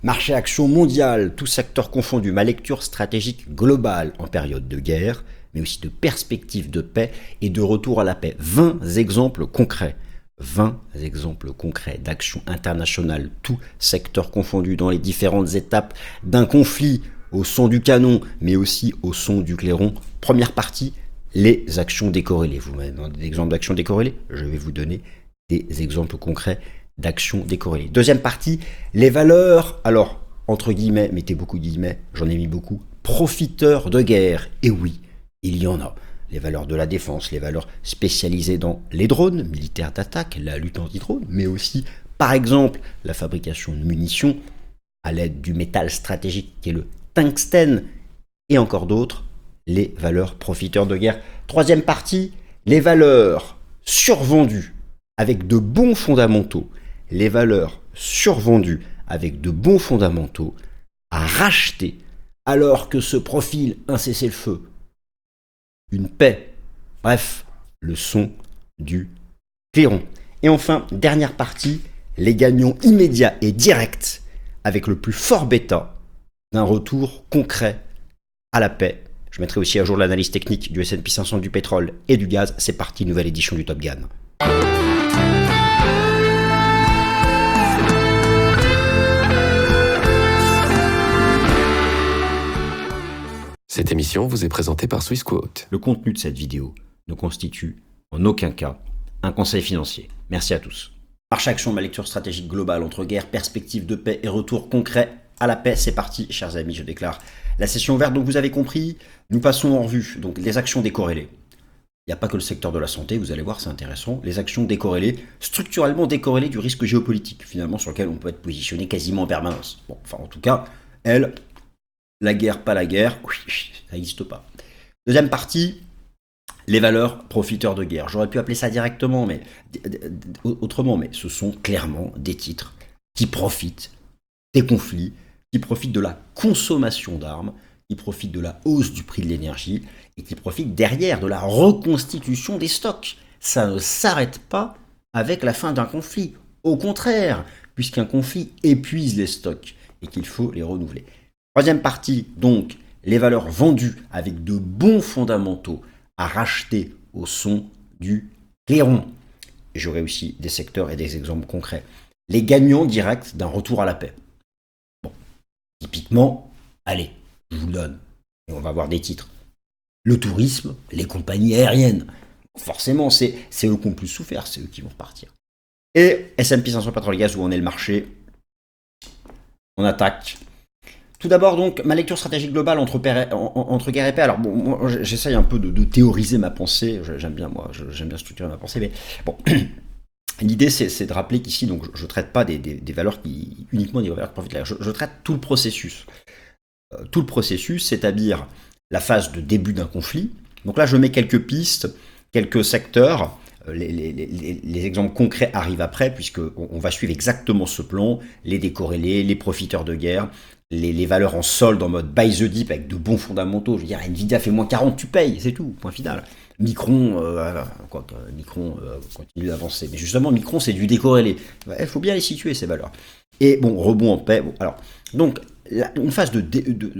Marché action mondial, tout secteur confondu, ma lecture stratégique globale en période de guerre, mais aussi de perspective de paix et de retour à la paix. 20 exemples concrets. 20 exemples concrets d'actions internationales, tout secteur confondu dans les différentes étapes d'un conflit au son du canon, mais aussi au son du clairon. Première partie, les actions décorrélées. Vous m'avez demandé des exemples d'actions décorrélées, je vais vous donner des exemples concrets d'actions décorrélées. Deuxième partie, les valeurs, alors, entre guillemets, mettez beaucoup de guillemets, j'en ai mis beaucoup, profiteurs de guerre. Et oui, il y en a. Les valeurs de la défense, les valeurs spécialisées dans les drones, militaires d'attaque, la lutte anti-drone, mais aussi, par exemple, la fabrication de munitions à l'aide du métal stratégique qui est le tungstène, et encore d'autres, les valeurs profiteurs de guerre. Troisième partie, les valeurs survendues avec de bons fondamentaux, les valeurs survendues avec de bons fondamentaux à racheter alors que se profile un cessez-le-feu, une paix, bref, le son du clairon. Et enfin, dernière partie, les gagnants immédiats et directs avec le plus fort bêta d'un retour concret à la paix. Je mettrai aussi à jour l'analyse technique du S&P 500, du pétrole et du gaz. C'est parti, nouvelle édition du Top Gun. Cette émission vous est présentée par Swissquote. Le contenu de cette vidéo ne constitue en aucun cas un conseil financier. Merci à tous. Marché action, ma lecture stratégique globale entre guerre, perspective de paix et retour concret à la paix. C'est parti, chers amis, je déclare la session ouverte. Donc vous avez compris, nous passons en revue donc les actions décorrélées. Il n'y a pas que le secteur de la santé, vous allez voir, c'est intéressant. Les actions décorrélées, structurellement décorrélées du risque géopolitique, finalement, sur lequel on peut être positionné quasiment en permanence. Bon, enfin, en tout cas, elle, la guerre, pas la guerre, ça n'existe pas. Deuxième partie, les valeurs profiteurs de guerre. J'aurais pu appeler ça directement, mais autrement, mais ce sont clairement des titres qui profitent des conflits, qui profitent de la consommation d'armes, qui profitent de la hausse du prix de l'énergie et qui profitent derrière de la reconstitution des stocks. Ça ne s'arrête pas avec la fin d'un conflit. Au contraire, puisqu'un conflit épuise les stocks et qu'il faut les renouveler. Troisième partie, donc, les valeurs vendues avec de bons fondamentaux à racheter au son du clairon. J'aurai aussi des secteurs et des exemples concrets. Les gagnants directs d'un retour à la paix. Bon, typiquement, allez, je vous le donne, et on va voir des titres. Le tourisme, les compagnies aériennes. Forcément, c'est eux qui ont le plus souffert, c'est eux qui vont repartir. Et S&P 500 pétrole gaz, où en est le marché. On attaque. Tout d'abord, donc, ma lecture stratégique globale entre guerre et paix. Alors, bon, moi, j'essaye un peu de théoriser ma pensée. J'aime bien structurer ma pensée, mais bon, l'idée, c'est de rappeler qu'ici, donc, je ne traite pas des valeurs uniquement des valeurs qui profitent de la guerre. Je traite tout le processus. Tout le processus, c'est-à-dire la phase de début d'un conflit. Donc là, je mets quelques pistes, quelques secteurs. Les exemples concrets arrivent après, puisqu'on va suivre exactement ce plan, les décorrélés, les profiteurs de guerre, les valeurs en solde en mode buy the dip avec de bons fondamentaux. Je veux dire, Nvidia fait moins 40, tu payes, c'est tout, point final. Micron, Micron continue d'avancer. Mais justement, Micron, c'est du décorrélé. Il faut bien les situer, ces valeurs. Et bon, rebond en paix. Bon, alors, donc, une phase le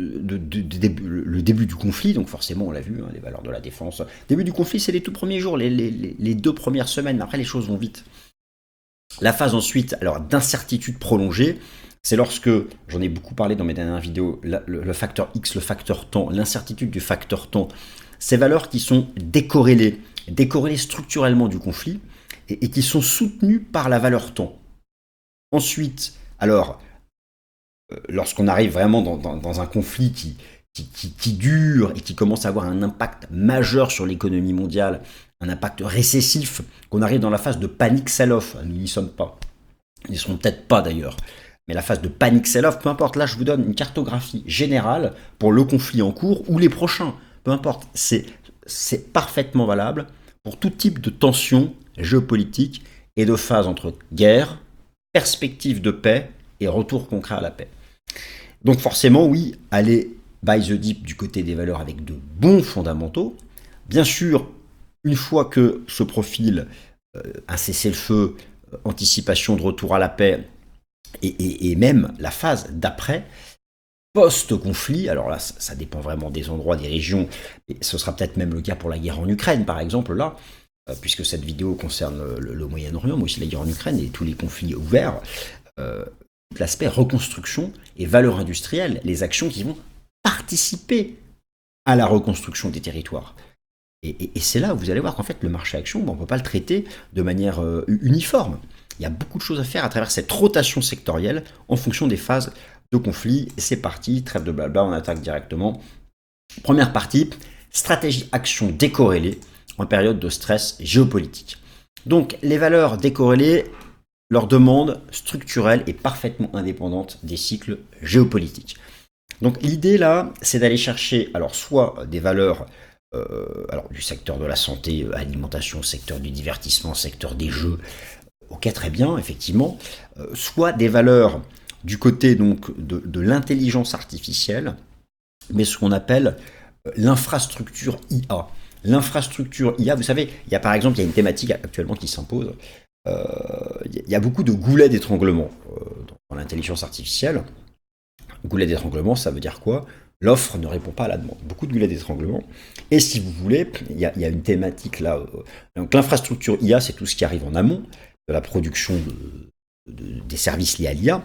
début du conflit, donc forcément, on l'a vu, hein, les valeurs de la défense. Début du conflit, c'est les tout premiers jours, les 2 premières semaines. Après, les choses vont vite. La phase ensuite, alors, d'incertitude prolongée, c'est lorsque, j'en ai beaucoup parlé dans mes dernières vidéos, le facteur X, le facteur temps, l'incertitude du facteur temps, ces valeurs qui sont décorrélées structurellement du conflit et qui sont soutenues par la valeur temps. Ensuite, alors, lorsqu'on arrive vraiment dans un conflit qui dure et qui commence à avoir un impact majeur sur l'économie mondiale, un impact récessif, qu'on arrive dans la phase de panic sell-off, nous n'y sommes pas, ils n'y seront peut-être pas d'ailleurs, mais la phase de panic sell-off, peu importe, là je vous donne une cartographie générale pour le conflit en cours ou les prochains, peu importe, c'est parfaitement valable pour tout type de tension géopolitique et de phase entre guerre, perspective de paix et retour concret à la paix. Donc forcément, oui, aller buy the dip du côté des valeurs avec de bons fondamentaux. Bien sûr, une fois que se profile un cessez-le-feu, anticipation de retour à la paix, et même la phase d'après, post-conflit. Alors là, ça dépend vraiment des endroits, des régions, et ce sera peut-être même le cas pour la guerre en Ukraine, par exemple, là, puisque cette vidéo concerne le Moyen-Orient, mais aussi la guerre en Ukraine et tous les conflits ouverts. Euh, L'aspect reconstruction et valeur industrielle, les actions qui vont participer à la reconstruction des territoires. Et c'est là où vous allez voir qu'en fait, le marché action, on ne peut pas le traiter de manière uniforme. Il y a beaucoup de choses à faire à travers cette rotation sectorielle en fonction des phases de conflit. C'est parti, trêve de blabla, on attaque directement. Première partie, stratégie action décorrélée en période de stress géopolitique. Donc, les valeurs décorrélées, leur demande structurelle est parfaitement indépendante des cycles géopolitiques. Donc, l'idée là, c'est d'aller chercher alors soit des valeurs alors, du secteur de la santé, alimentation, secteur du divertissement, secteur des jeux, ok, très bien, effectivement, soit des valeurs du côté donc de l'intelligence artificielle, mais ce qu'on appelle l'infrastructure IA. L'infrastructure IA, vous savez, il y a par exemple, il y a une thématique actuellement qui s'impose. Il y a beaucoup de goulets d'étranglement dans l'intelligence artificielle. Goulet d'étranglement, ça veut dire quoi? L'offre ne répond pas à la demande. Beaucoup de goulets d'étranglement. Et si vous voulez, il y a une thématique là. Donc l'infrastructure IA, c'est tout ce qui arrive en amont de la production des services liés à l'IA.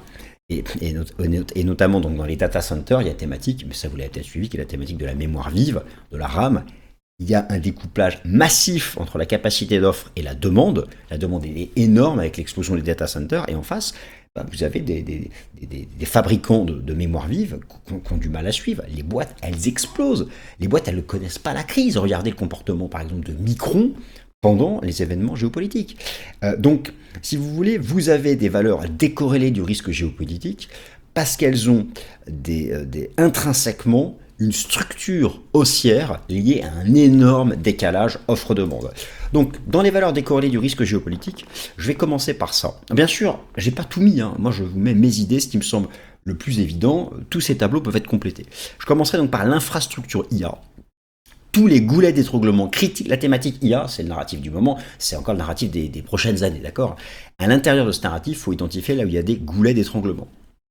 Et notamment donc, dans les data centers, il y a thématique, mais ça vous l'avez peut-être suivi, qui est la thématique de la mémoire vive, de la RAM. Il y a un découplage massif entre la capacité d'offre et la demande. La demande est énorme avec l'explosion des data centers. Et en face, vous avez des fabricants de mémoire vive qui ont du mal à suivre. Les boîtes, elles explosent. Les boîtes, elles ne connaissent pas la crise. Regardez le comportement, par exemple, de Micron pendant les événements géopolitiques. Donc, si vous voulez, vous avez des valeurs décorrélées du risque géopolitique parce qu'elles ont intrinsèquement une structure haussière liée à un énorme décalage offre-demande. Donc, dans les valeurs décorrélées du risque géopolitique, je vais commencer par ça. Bien sûr, j'ai pas tout mis, moi je vous mets mes idées, ce qui me semble le plus évident. Tous ces tableaux peuvent être complétés. Je commencerai donc par l'infrastructure IA. Tous les goulets d'étranglement critiques, la thématique IA, c'est le narratif du moment, c'est encore le narratif des prochaines années, d'accord? À l'intérieur de ce narratif, il faut identifier là où il y a des goulets d'étranglement.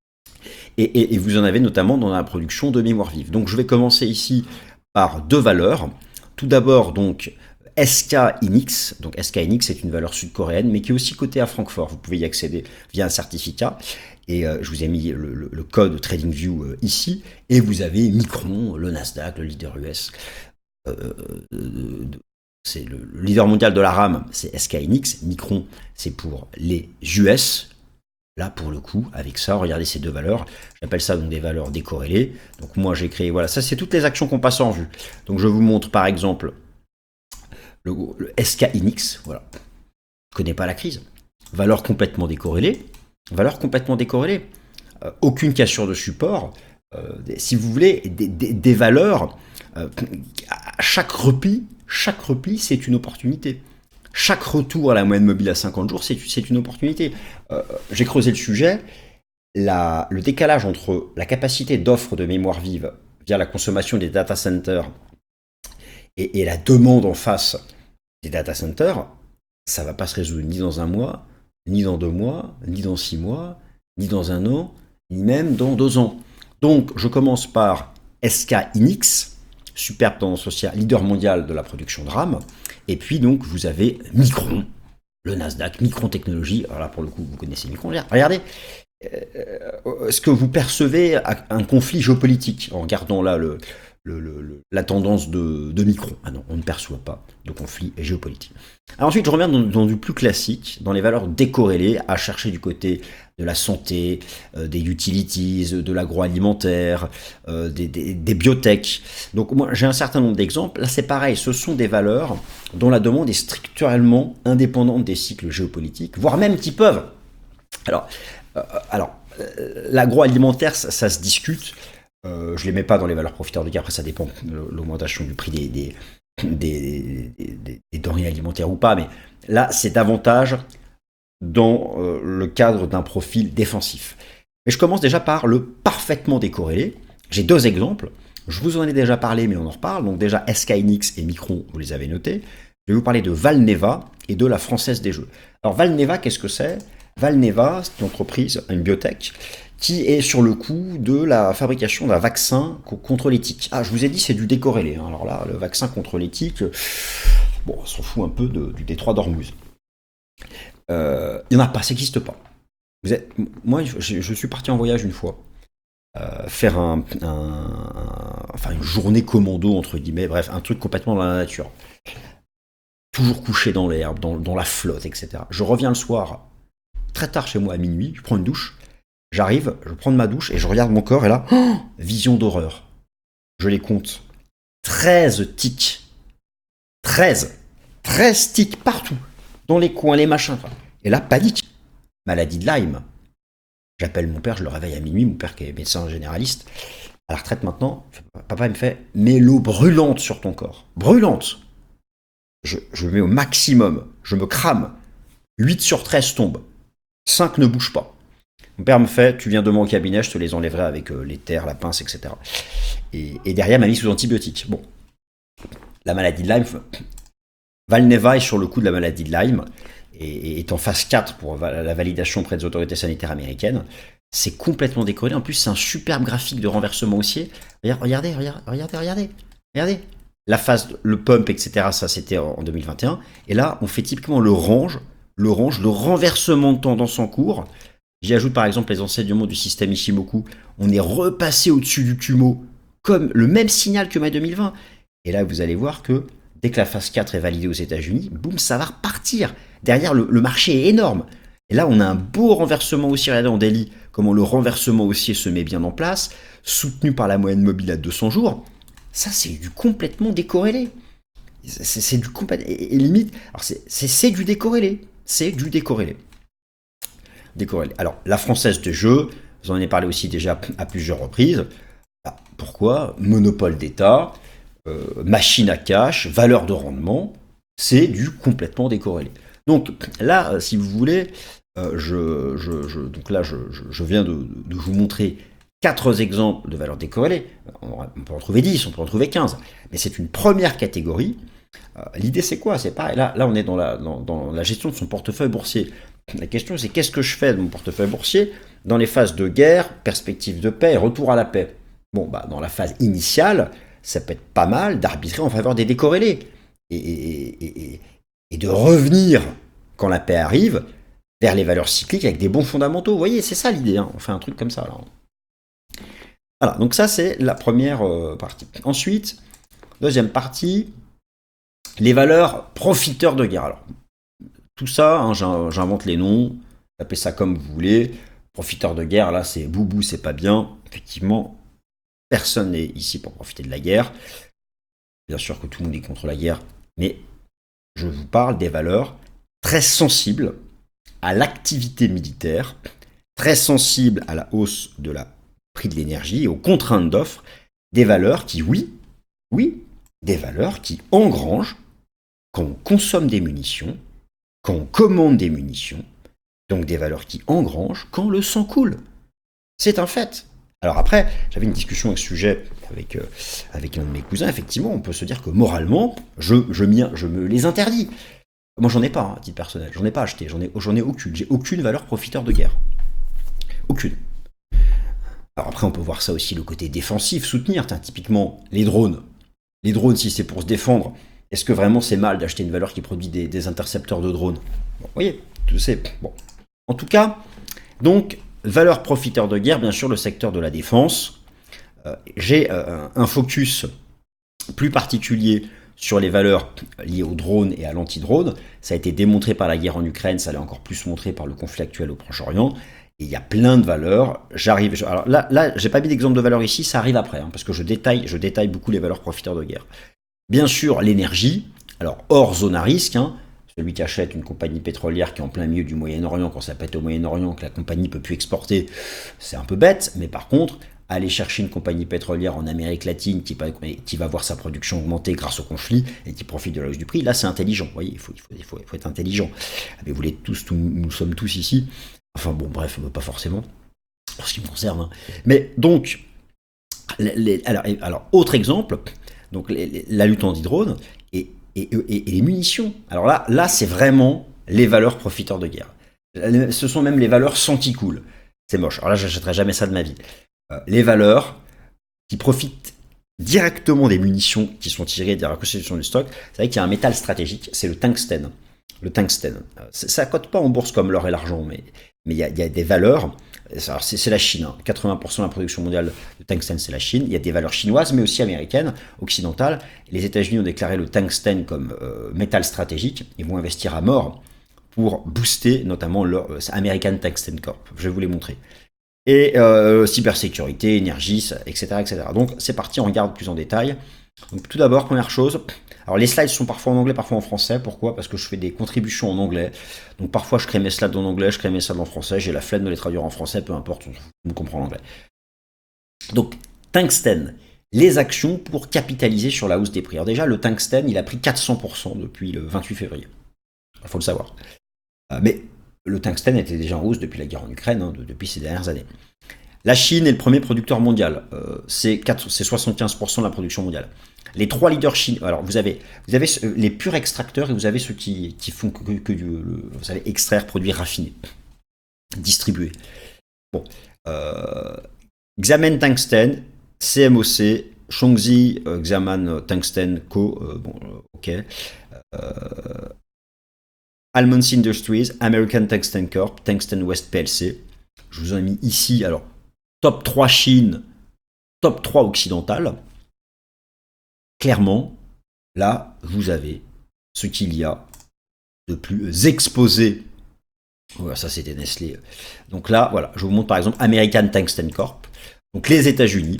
Et vous en avez notamment dans la production de mémoire vive. Donc je vais commencer ici par deux valeurs. Tout d'abord donc SK Hynix. Donc SK Hynix c'est une valeur sud-coréenne mais qui est aussi cotée à Francfort. Vous pouvez y accéder via un certificat. Et je vous ai mis le code TradingView ici. Et vous avez Micron, le Nasdaq, le leader US. C'est le leader mondial de la RAM, c'est SK Hynix. Micron, c'est pour les US. Là, pour le coup, avec ça, regardez ces deux valeurs. J'appelle ça donc des valeurs décorrélées. Donc moi, j'ai créé, voilà, ça c'est toutes les actions qu'on passe en vue. Donc je vous montre par exemple le SK Hynix. Voilà, je connais pas la crise. Valeur complètement décorrélée. Valeur complètement décorrélée. Aucune cassure de support. Si vous voulez, des valeurs. Chaque repli, c'est une opportunité. Chaque retour à la moyenne mobile à 50 jours, c'est une opportunité. J'ai creusé le sujet. Le décalage entre la capacité d'offre de mémoire vive via la consommation des data centers et la demande en face des data centers, ça ne va pas se résoudre ni dans un mois, ni dans 2 mois, ni dans 6 mois, ni dans 1 an, ni même dans 2 ans. Donc, je commence par SK Hynix, superbe tendance haussière, leader mondial de la production de RAM. Et puis donc vous avez Micron, le Nasdaq, Micron Technologies. Alors là pour le coup vous connaissez Micron. Regardez ce que vous percevez un conflit géopolitique en regardant là la tendance de Micron. Ah non, on ne perçoit pas de conflit géopolitique. Alors ensuite je reviens dans du plus classique, dans les valeurs décorrélées, à chercher du côté de la santé, des utilities, de l'agroalimentaire, des biotech. Donc moi j'ai un certain nombre d'exemples. Là c'est pareil, ce sont des valeurs dont la demande est strictement indépendante des cycles géopolitiques, voire même qui peuvent. Alors l'agroalimentaire ça se discute. Je les mets pas dans les valeurs profiteurs de guerre, après ça dépend de l'augmentation du prix des denrées alimentaires ou pas, mais là c'est davantage dans le cadre d'un profil défensif. Mais je commence déjà par le parfaitement décorrélé. J'ai 2 exemples. Je vous en ai déjà parlé, mais on en reparle. Donc déjà, SK Hynix et Micron, vous les avez notés. Je vais vous parler de Valneva et de la Française des Jeux. Alors Valneva, qu'est-ce que c'est? Valneva, c'est une entreprise, une biotech, qui est sur le coup de la fabrication d'un vaccin contre les tiques. Ah, je vous ai dit, c'est du décorrélé. Hein. Alors là, le vaccin contre les tiques, bon, on s'en fout un peu du détroit d'Ormuz. Il n'y en a pas, ça n'existe pas. Moi, je suis parti en voyage une fois, faire enfin une journée commando, entre guillemets, bref, un truc complètement dans la nature. Toujours couché dans l'herbe, dans la flotte, etc. Je reviens le soir, très tard chez moi, à minuit, je prends une douche, j'arrive, je prends ma douche et je regarde mon corps et là, vision d'horreur. Je les compte. 13 tiques. 13 tiques partout. Dans les coins, les machins. Et là, panique. Maladie de Lyme. J'appelle mon père, je le réveille à minuit, mon père qui est médecin généraliste, à la retraite maintenant, papa me fait, mets l'eau brûlante sur ton corps. Brûlante. Je mets au maximum, je me crame. 8 sur 13 tombent. 5 ne bougent pas. Mon père me fait, tu viens de mon cabinet, je te les enlèverai avec les terres, la pince, etc. Et derrière, m'a mis sous antibiotiques. Bon. La maladie de Lyme, Valneva est sur le coup de la maladie de Lyme, et est en phase 4 pour la validation auprès des autorités sanitaires américaines. C'est complètement décorrélé. En plus, c'est un superbe graphique de renversement haussier. Regardez. La phase, le pump, etc., ça c'était en 2021. Et là, on fait typiquement le renversement de tendance en cours. J'y ajoute par exemple les enseignements du système Ishimoku. On est repassé au-dessus du Kumo, comme le même signal que mai 2020. Et là, vous allez voir que dès que la phase 4 est validée aux États-Unis, boum, ça va repartir. Derrière, le marché est énorme. Et là, on a un beau renversement haussier. Regardez en daily comment le renversement haussier se met bien en place, soutenu par la moyenne mobile à 200 jours. Ça, c'est du complètement décorrélé. C'est du complètement... Et limite, alors c'est du décorrélé. C'est du décorrélé. Alors, la Française de jeu, vous en avez parlé aussi déjà à plusieurs reprises. Pourquoi ? Monopole d'État, machine à cash, valeur de rendement, c'est du complètement décorrélé. Donc là, si vous voulez, je viens de vous montrer 4 exemples de valeurs décorrélées. On peut en trouver 10, on peut en trouver 15, mais c'est une première catégorie. L'idée, c'est quoi ? C'est pareil. Là, on est dans la gestion de son portefeuille boursier. La question, c'est qu'est-ce que je fais de mon portefeuille boursier dans les phases de guerre, perspective de paix et retour à la paix ? Bon, dans la phase initiale, ça peut être pas mal d'arbitrer en faveur des décorrélés et de revenir, quand la paix arrive, vers les valeurs cycliques avec des bons fondamentaux. Vous voyez, c'est ça l'idée. Hein. On fait un truc comme ça. Là. Voilà, donc ça, c'est la première partie. Ensuite, deuxième partie, les valeurs profiteurs de guerre. Alors, tout ça, hein, j'invente les noms, appelez ça comme vous voulez. Profiteurs de guerre, là, c'est boubou, c'est pas bien. Effectivement, personne n'est ici pour profiter de la guerre. Bien sûr que tout le monde est contre la guerre, mais je vous parle des valeurs très sensibles à l'activité militaire, très sensibles à la hausse de la prix de l'énergie et aux contraintes d'offres, des valeurs qui, oui, des valeurs qui engrangent quand on consomme des munitions, quand on commande des munitions, donc des valeurs qui engrangent quand le sang coule. C'est un fait. Alors après, j'avais une discussion à ce sujet avec un de mes cousins. Effectivement, on peut se dire que moralement, je me les interdis. Moi, j'en ai pas, à titre personnel. J'en ai pas acheté. J'en ai aucune. J'ai aucune valeur profiteur de guerre. Aucune. Alors après, on peut voir ça aussi, le côté défensif, soutenir. Typiquement, les drones. Les drones, si c'est pour se défendre, est-ce que vraiment c'est mal d'acheter une valeur qui produit des intercepteurs de drones ? Bon, vous voyez, tout c'est... Bon. En tout cas, donc, valeur profiteur de guerre, bien sûr, le secteur de la défense. J'ai un focus plus particulier sur les valeurs liées aux drones et à l'anti-drone. Ça a été démontré par la guerre en Ukraine, ça l'est encore plus montré par le conflit actuel au Proche-Orient. Et il y a plein de valeurs. Alors là, j'ai pas mis d'exemple de valeurs ici, ça arrive après, hein, parce que je détaille beaucoup les valeurs profiteurs de guerre. Bien sûr, l'énergie, alors hors zone à risque, hein, celui qui achète une compagnie pétrolière qui est en plein milieu du Moyen-Orient, quand ça pète au Moyen-Orient, que la compagnie ne peut plus exporter, c'est un peu bête, mais par contre, aller chercher une compagnie pétrolière en Amérique latine qui va voir sa production augmenter grâce au conflit et qui profite de la hausse du prix, là c'est intelligent, vous voyez, il faut être intelligent. Mais vous l'êtes tous, nous sommes tous ici, enfin bon, bref, pas forcément, pour ce qui me concerne. Hein. Mais donc, alors autre exemple, donc la lutte anti-drone et les munitions. Alors là c'est vraiment les valeurs profiteurs de guerre. Ce sont même les valeurs Santicool. C'est moche. Alors là, j'achèterai jamais ça de ma vie. Les valeurs qui profitent directement des munitions qui sont tirées des reconstitutions du stock. C'est vrai qu'il y a un métal stratégique, c'est le tungstène. Le tungstène. Ça ne cote pas en bourse comme l'or et l'argent, mais il y a des valeurs. C'est la Chine. 80% de la production mondiale de tungstène, c'est la Chine. Il y a des valeurs chinoises, mais aussi américaines, occidentales. Les États-Unis ont déclaré le tungstène comme métal stratégique. Ils vont investir à mort pour booster notamment leur American Tungsten Corp. Je vais vous les montrer. Et cybersécurité, énergie, etc., etc. Donc c'est parti, on regarde plus en détail. Donc tout d'abord, première chose, alors les slides sont parfois en anglais, parfois en français. Pourquoi? Parce que je fais des contributions en anglais. Donc parfois je crée mes slides en anglais, je crée mes slides en français. J'ai la flemme de les traduire en français, peu importe, on comprend l'anglais. Donc tungstène, les actions pour capitaliser sur la hausse des prix. Alors déjà, le tungstène, il a pris 400% depuis le 28 février. Il faut le savoir. Mais le tungstène était déjà en hausse depuis la guerre en Ukraine, depuis ces dernières années. La Chine est le premier producteur mondial. C'est 75% de la production mondiale. Les trois leaders chinois. Alors vous avez les purs extracteurs et vous avez ceux qui font que vous savez, extraire, produire, raffiner, distribuer. Bon. Xiamen Tungsten, CMOC, Chongqing Xiamen Tungsten Co. Ok. Almonds Industries, American Tungsten Corp, Tungsten West PLC. Je vous en ai mis ici, alors, top 3 Chine, top 3 occidental. Clairement, là, vous avez ce qu'il y a de plus exposé. Voilà, ça c'était Nestlé. Donc là, voilà, je vous montre par exemple American Tungsten Corp. Donc les États-Unis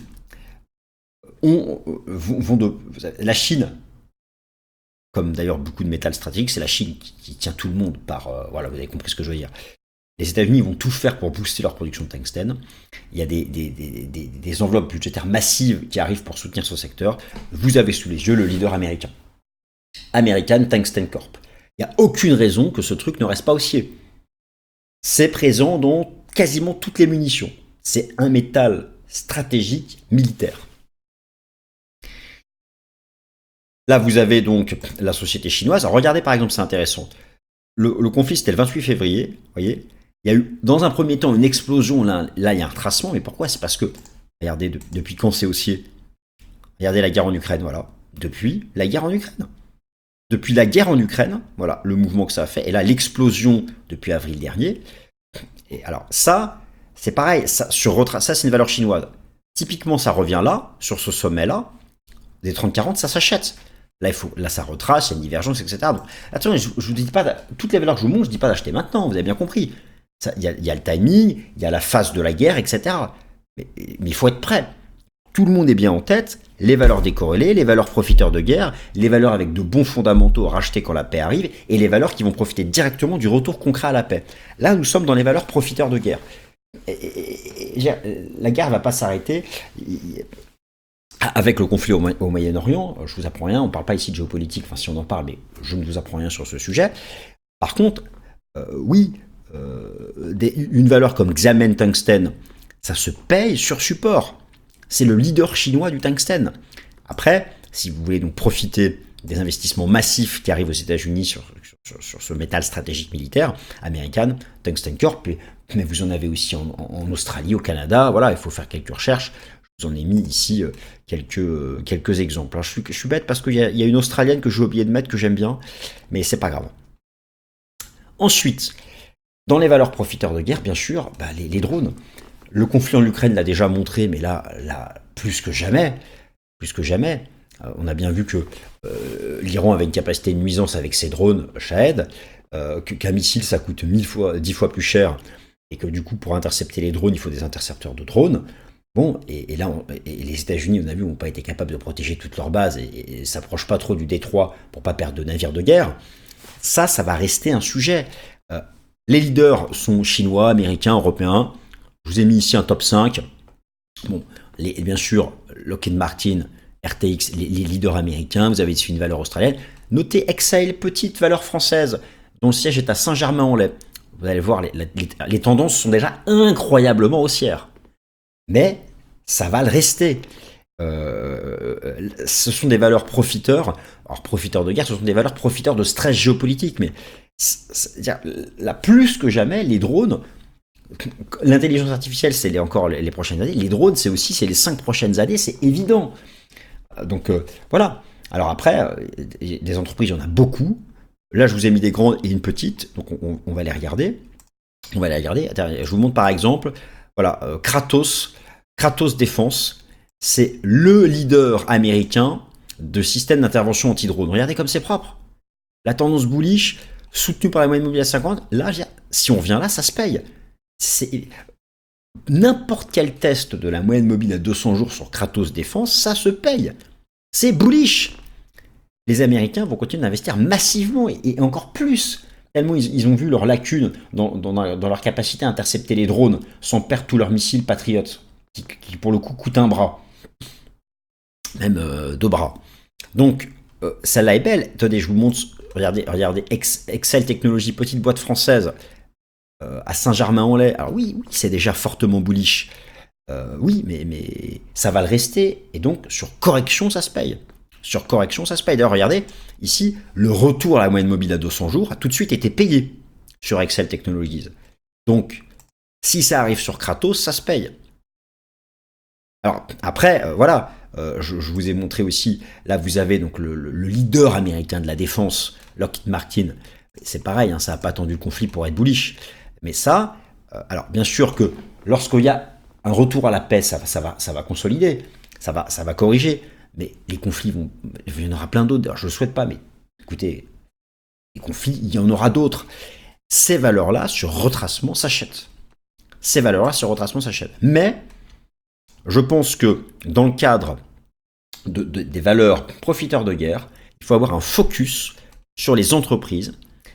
vont de. La Chine, comme d'ailleurs beaucoup de métal stratégique, c'est la Chine qui tient tout le monde par... voilà, vous avez compris ce que je veux dire. Les États-Unis vont tout faire pour booster leur production de tungstène. Il y a des enveloppes budgétaires massives qui arrivent pour soutenir ce secteur. Vous avez sous les yeux le leader américain. American Tungsten Corp. Il n'y a aucune raison que ce truc ne reste pas haussier. C'est présent dans quasiment toutes les munitions. C'est un métal stratégique militaire. Là, vous avez donc la société chinoise. Alors, regardez, par exemple, c'est intéressant. Le conflit, c'était le 28 février. Vous voyez, il y a eu, dans un premier temps, une explosion. Là, il y a un retracement. Mais pourquoi? C'est parce que, regardez, depuis quand c'est haussier? Regardez la guerre en Ukraine, voilà. Depuis la guerre en Ukraine. Depuis la guerre en Ukraine, voilà, le mouvement que ça a fait. Et là, l'explosion depuis avril dernier. Et alors, ça, c'est pareil. Ça, ça, c'est une valeur chinoise. Typiquement, ça revient là, sur ce sommet-là. Des 30-40, ça s'achète. Là, ça retrace, il y a une divergence, etc. Donc, attention, je vous dis pas, toutes les valeurs que je vous montre, je ne dis pas d'acheter maintenant, vous avez bien compris. Il y a le timing, il y a la phase de la guerre, etc. Mais il faut être prêt. Tout le monde est bien en tête, les valeurs décorrélées, les valeurs profiteurs de guerre, les valeurs avec de bons fondamentaux rachetés quand la paix arrive, et les valeurs qui vont profiter directement du retour concret à la paix. Là, nous sommes dans les valeurs profiteurs de guerre. La guerre ne va pas s'arrêter. Avec le conflit au Moyen-Orient, je vous apprends rien, on ne parle pas ici de géopolitique, enfin si on en parle, mais je ne vous apprends rien sur ce sujet. Par contre, oui, une valeur comme Xiamen Tungsten, ça se paye sur support. C'est le leader chinois du tungstène. Après, si vous voulez donc profiter des investissements massifs qui arrivent aux États-Unis sur ce métal stratégique militaire, American Tungsten Corp, mais vous en avez aussi en Australie, au Canada, voilà, il faut faire quelques recherches. Je vous en ai mis ici quelques exemples. Alors, je suis bête parce qu'il y a une Australienne que j'ai oublié de mettre, que j'aime bien, mais c'est pas grave. Ensuite, dans les valeurs profiteurs de guerre, bien sûr, les drones. Le conflit en Ukraine l'a déjà montré, mais là plus que jamais, on a bien vu que l'Iran avait une capacité de nuisance avec ses drones Shahed, qu'un missile ça coûte 10 fois plus cher, et que du coup pour intercepter les drones, il faut des intercepteurs de drones. Bon, et là, les États-Unis, on a vu, n'ont pas été capables de protéger toute leur base et s'approchent pas trop du détroit pour pas perdre de navires de guerre. Ça va rester un sujet. Les leaders sont chinois, américains, européens. Je vous ai mis ici un top 5. Bon, bien sûr, Lockheed Martin, RTX, les leaders américains. Vous avez ici une valeur australienne. Notez Exail, petite valeur française, dont le siège est à Saint-Germain-en-Laye. Vous allez voir, les tendances sont déjà incroyablement haussières. Mais ça va le rester. ce sont des valeurs profiteurs. Alors, profiteurs de guerre, ce sont des valeurs profiteurs de stress géopolitique. Mais c'est-à-dire, là, plus que jamais, les drones, l'intelligence artificielle, c'est encore les prochaines années. Les drones, c'est les 5 prochaines années, c'est évident. Donc, voilà. Alors après, des entreprises, il y en a beaucoup. Là, je vous ai mis des grandes et une petite. Donc, on va les regarder. On va les regarder. Attends, je vous montre par exemple, voilà, Kratos Défense. C'est le leader américain de système d'intervention anti-drone. Regardez comme c'est propre. La tendance bullish, soutenue par la moyenne mobile à 50, là, si on vient là, ça se paye. C'est n'importe quel test de la moyenne mobile à 200 jours sur Kratos Défense, ça se paye. C'est bullish. Les Américains vont continuer d'investir massivement et encore plus. Tellement ils ont vu leurs lacunes dans leur capacité à intercepter les drones sans perdre tous leurs missiles Patriot, qui pour le coup coûtent un bras. Même 2 bras. Donc, celle-là est belle. Attendez, je vous montre. Regardez Excel Technologies, petite boîte française à Saint-Germain-en-Laye. Alors oui, c'est déjà fortement bullish. Oui, mais ça va le rester. Et donc, sur correction, ça se paye. D'ailleurs, regardez, ici, le retour à la moyenne mobile à 200 jours a tout de suite été payé sur Excel Technologies. Donc, si ça arrive sur Kratos, ça se paye. Alors, après, voilà, je vous ai montré aussi, là, vous avez donc le leader américain de la défense, Lockheed Martin. C'est pareil, hein, ça n'a pas attendu le conflit pour être bullish. Mais ça, alors, bien sûr que lorsqu'il y a un retour à la paix, ça va consolider, ça va corriger. Mais les conflits il y en aura plein d'autres. D'ailleurs, je ne le souhaite pas, mais écoutez, les conflits, il y en aura d'autres. Ces valeurs-là, sur retracement, s'achètent. Mais, je pense que dans le cadre des valeurs profiteurs de guerre, il faut avoir un focus sur les entreprises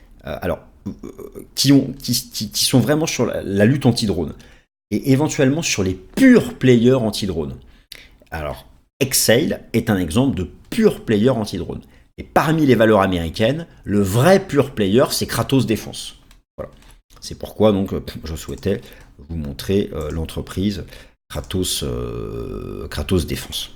qui sont vraiment sur la lutte anti-drone et éventuellement sur les purs players anti-drone. Alors, Exail est un exemple de pur player anti-drone. Et parmi les valeurs américaines, le vrai pur player, c'est Kratos Défense. Voilà. C'est pourquoi donc je souhaitais vous montrer l'entreprise Kratos Défense.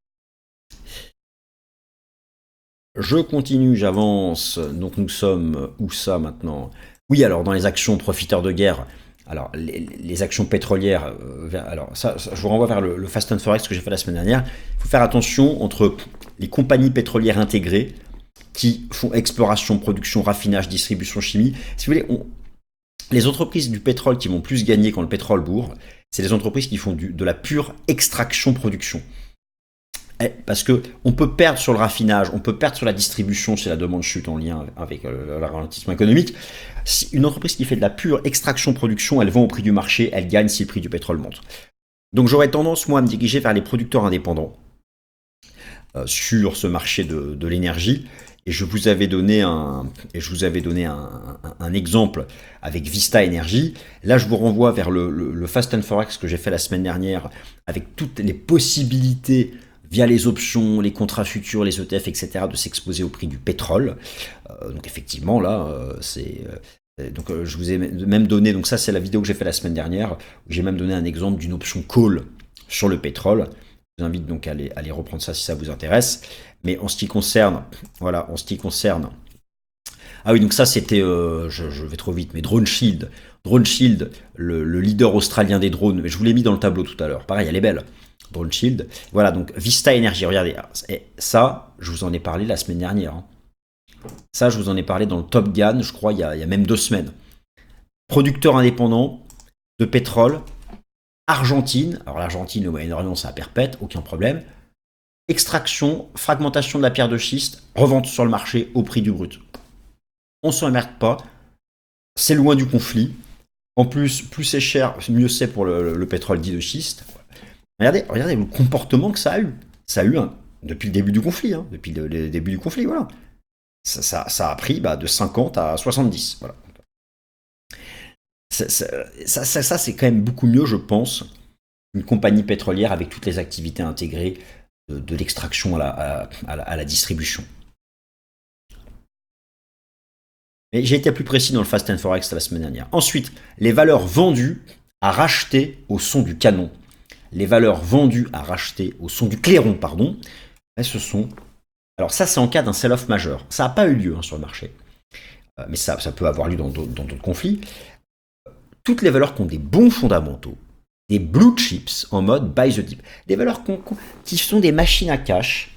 Je continue, j'avance. Donc nous sommes où ça maintenant? Oui, alors dans les actions profiteurs de guerre. Alors, les actions pétrolières, alors ça, je vous renvoie vers le Fast and Forex que j'ai fait la semaine dernière. Il faut faire attention entre les compagnies pétrolières intégrées qui font exploration, production, raffinage, distribution, chimie. Si vous voulez, les entreprises du pétrole qui vont plus gagner quand le pétrole bourre, c'est les entreprises qui font de la pure extraction-production. Parce qu'on peut perdre sur le raffinage, on peut perdre sur la distribution si la demande chute en lien avec le ralentissement économique. Si une entreprise qui fait de la pure extraction-production, elle vend au prix du marché, elle gagne si le prix du pétrole monte. Donc j'aurais tendance, moi, à me diriger vers les producteurs indépendants sur ce marché de l'énergie. Et je vous avais donné un exemple avec Vista Energy. Là, je vous renvoie vers le Fast and Forex que j'ai fait la semaine dernière avec toutes les possibilités via les options, les contrats futurs, les ETF, etc., de s'exposer au prix du pétrole. Donc effectivement, là, je vous ai même donné, donc ça c'est la vidéo que j'ai fait la semaine dernière, où j'ai même donné un exemple d'une option call sur le pétrole. Je vous invite donc à aller reprendre ça si ça vous intéresse. Mais en ce qui concerne, ah oui, donc ça c'était, je vais trop vite, mais Drone Shield, le leader australien des drones, mais je vous l'ai mis dans le tableau tout à l'heure. Pareil, elle est belle. Drone Shield. Voilà, donc Vista Energy, regardez. Ça, je vous en ai parlé la semaine dernière. Ça, je vous en ai parlé dans le Top Gun, je crois, il y a même 2 semaines. Producteur indépendant de pétrole, Argentine. Alors l'Argentine, le Moyen-Orient, ça perpète, aucun problème. Extraction, fragmentation de la pierre de schiste, revente sur le marché au prix du brut. On ne s'emmerde pas. C'est loin du conflit. En plus c'est cher, mieux c'est pour le pétrole dit de schiste. Regardez le comportement que ça a eu. Ça a eu depuis le début du conflit. Depuis le début du conflit, voilà. Ça a pris de 50 à 70. Voilà. Ça, c'est quand même beaucoup mieux, je pense, une compagnie pétrolière avec toutes les activités intégrées de l'extraction à la distribution. Mais j'ai été plus précis dans le Fast and Forex la semaine dernière. Ensuite, les valeurs vendues à racheter au son du canon. les valeurs vendues à racheter au son du clairon, pardon, ce sont... Alors ça, c'est en cas d'un sell-off majeur. Ça n'a pas eu lieu sur le marché, mais ça peut avoir lieu dans d'autres conflits. Toutes les valeurs qui ont des bons fondamentaux, des blue chips en mode buy the dip, des valeurs qui sont des machines à cash,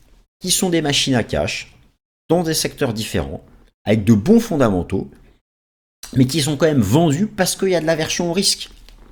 dans des secteurs différents, avec de bons fondamentaux, mais qui sont quand même vendues parce qu'il y a de l'aversion au risque.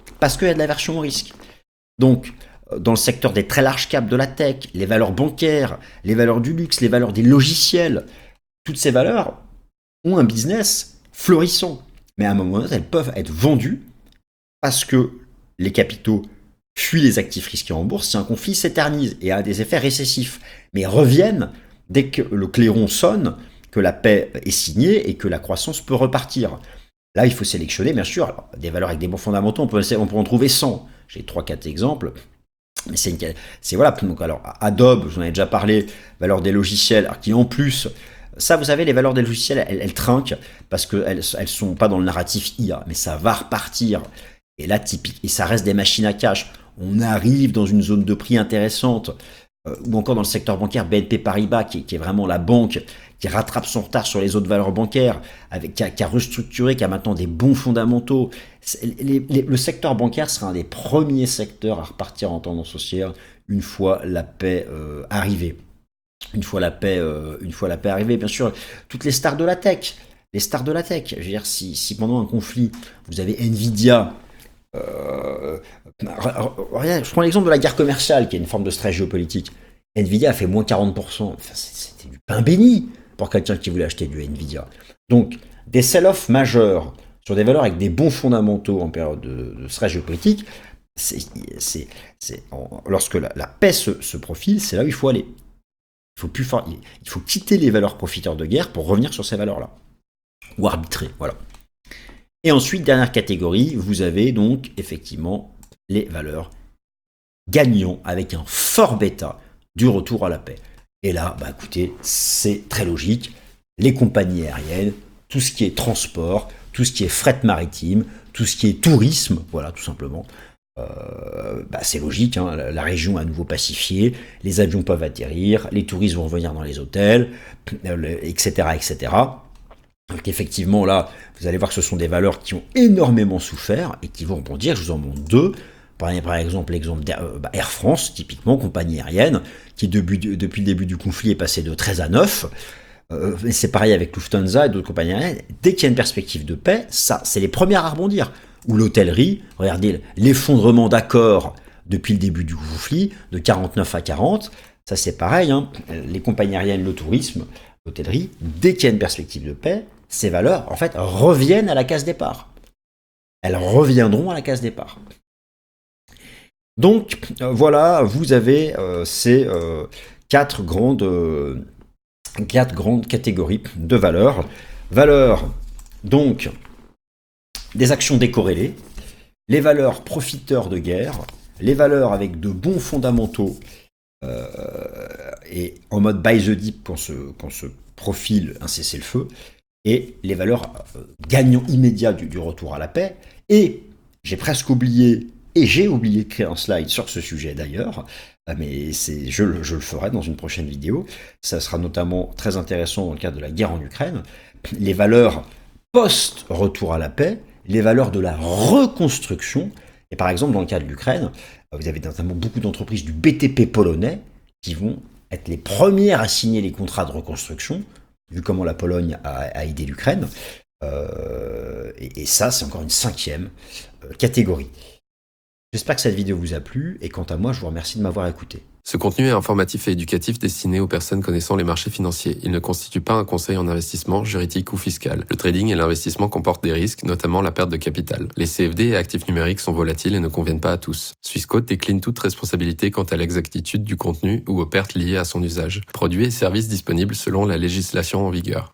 Donc, dans le secteur des très larges caps de la tech, les valeurs bancaires, les valeurs du luxe, les valeurs des logiciels, toutes ces valeurs ont un business florissant. Mais à un moment donné, elles peuvent être vendues parce que les capitaux fuient les actifs risqués en bourse si un conflit s'éternise et a des effets récessifs, mais reviennent dès que le clairon sonne, que la paix est signée et que la croissance peut repartir. Là, il faut sélectionner, bien sûr, alors, des valeurs avec des bons fondamentaux, on peut en trouver 100. J'ai 3-4 exemples. Mais c'est voilà. Donc, alors, Adobe, j'en ai déjà parlé, valeur des logiciels, alors, qui en plus, ça, vous savez, les valeurs des logiciels, elles trinquent parce qu'elles sont pas dans le narratif IA, mais ça va repartir. Et là, typique, et ça reste des machines à cash. On arrive dans une zone de prix intéressante, ou encore dans le secteur bancaire, BNP Paribas, qui est vraiment la banque qui rattrape son retard sur les autres valeurs bancaires, qui a restructuré, qui a maintenant des bons fondamentaux. Le secteur bancaire sera un des premiers secteurs à repartir en tendance haussière une fois la paix arrivée. Une fois la paix arrivée, bien sûr, toutes les stars de la tech. Je veux dire, si pendant un conflit, vous avez Nvidia, je prends l'exemple de la guerre commerciale, qui est une forme de stress géopolitique. Nvidia a fait moins 40%. Enfin, c'était du pain béni pour quelqu'un qui voulait acheter du Nvidia. Donc, des sell-off majeurs sur des valeurs avec des bons fondamentaux en période de stress géopolitique, lorsque la paix se profile, c'est là où il faut aller. Il faut quitter les valeurs profiteurs de guerre pour revenir sur ces valeurs-là. Ou arbitrer, voilà. Et ensuite, dernière catégorie, vous avez donc effectivement les valeurs gagnant avec un fort bêta du retour à la paix. Et là, écoutez, c'est très logique. Les compagnies aériennes, tout ce qui est transport, tout ce qui est fret maritime, tout ce qui est tourisme, voilà, tout simplement. C'est logique, hein, la région est à nouveau pacifiée, les avions peuvent atterrir, les touristes vont revenir dans les hôtels, etc., etc. Donc effectivement, là, vous allez voir que ce sont des valeurs qui ont énormément souffert et qui vont rebondir. Je vous en montre deux. Par exemple, l'exemple d'Air France, typiquement, compagnie aérienne, qui depuis le début du conflit est passée de 13 à 9. C'est pareil avec Lufthansa et d'autres compagnies aériennes. Dès qu'il y a une perspective de paix, ça, c'est les premières à rebondir. Ou l'hôtellerie, regardez l'effondrement d'accords depuis le début du conflit, de 49 à 40. Ça, c'est pareil, hein. Les compagnies aériennes, le tourisme, l'hôtellerie, dès qu'il y a une perspective de paix, ces valeurs, en fait, reviennent à la case départ. Elles reviendront à la case départ. Donc, voilà, vous avez ces quatre grandes catégories de valeurs. Valeurs, donc, des actions décorrélées, les valeurs profiteurs de guerre, les valeurs avec de bons fondamentaux et en mode buy the dip quand se profile un cessez-le-feu, et les valeurs gagnants immédiats du retour à la paix. Et j'ai presque oublié, et j'ai oublié de créer un slide sur ce sujet d'ailleurs, mais je le ferai dans une prochaine vidéo. Ça sera notamment très intéressant dans le cadre de la guerre en Ukraine. Les valeurs post-retour à la paix, les valeurs de la reconstruction. Et par exemple, dans le cas de l'Ukraine, vous avez notamment beaucoup d'entreprises du BTP polonais qui vont être les premières à signer les contrats de reconstruction, vu comment la Pologne a aidé l'Ukraine. Et ça, c'est encore une cinquième catégorie. J'espère que cette vidéo vous a plu, et quant à moi, je vous remercie de m'avoir écouté. Ce contenu est informatif et éducatif destiné aux personnes connaissant les marchés financiers. Il ne constitue pas un conseil en investissement, juridique ou fiscal. Le trading et l'investissement comportent des risques, notamment la perte de capital. Les CFD et actifs numériques sont volatiles et ne conviennent pas à tous. Swissquote décline toute responsabilité quant à l'exactitude du contenu ou aux pertes liées à son usage. Produits et services disponibles selon la législation en vigueur.